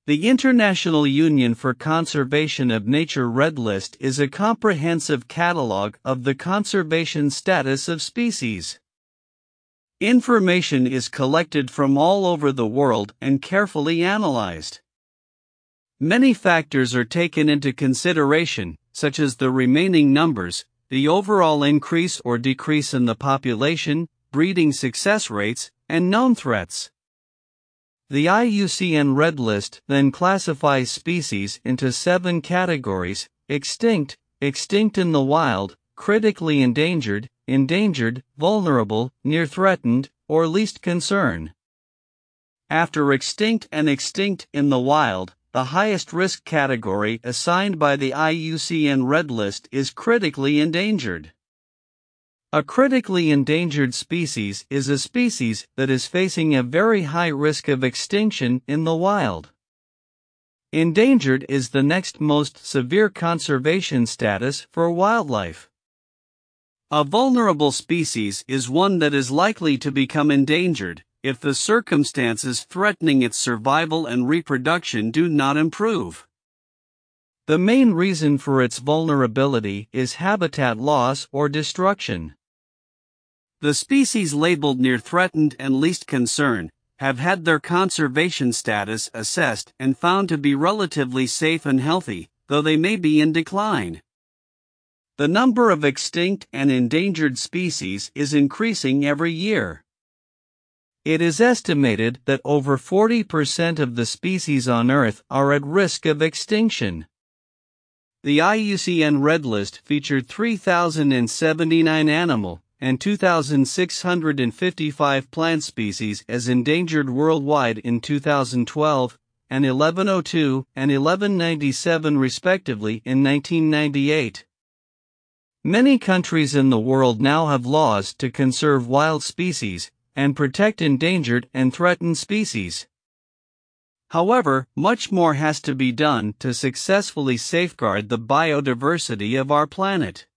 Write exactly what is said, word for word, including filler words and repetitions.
The International Union for Conservation of Nature Red List is a comprehensive catalog of the conservation status of species. Information is collected from all over the world and carefully analyzed. Many factors are taken into consideration, such as the remaining numbers, the overall increase or decrease in the population, breeding success rates, and known threats. The I U C N Red List then classifies species into seven categories: extinct, extinct in the wild, critically endangered, endangered, vulnerable, near threatened, or least concern. After extinct and extinct in the wild, the highest risk category assigned by the I U C N Red List is critically endangered. A critically endangered species is a species that is facing a very high risk of extinction in the wild. Endangered is the next most severe conservation status for wildlife. A vulnerable species is one that is likely to become endangered if the circumstances threatening its survival and reproduction do not improve. The main reason for its vulnerability is habitat loss or destruction. The species labeled near threatened and least concern have had their conservation status assessed and found to be relatively safe and healthy, though they may be in decline. The number of extinct and endangered species is increasing every year. It is estimated that over forty percent of the species on Earth are at risk of extinction. The I U C N Red List featured three thousand seventy-nine animal and two thousand six hundred fifty-five plant species as endangered worldwide in two thousand twelve, and eleven oh two and eleven ninety-seven respectively in nineteen ninety-eight. Many countries in the world now have laws to conserve wild species and protect endangered and threatened species. However, much more has to be done to successfully safeguard the biodiversity of our planet.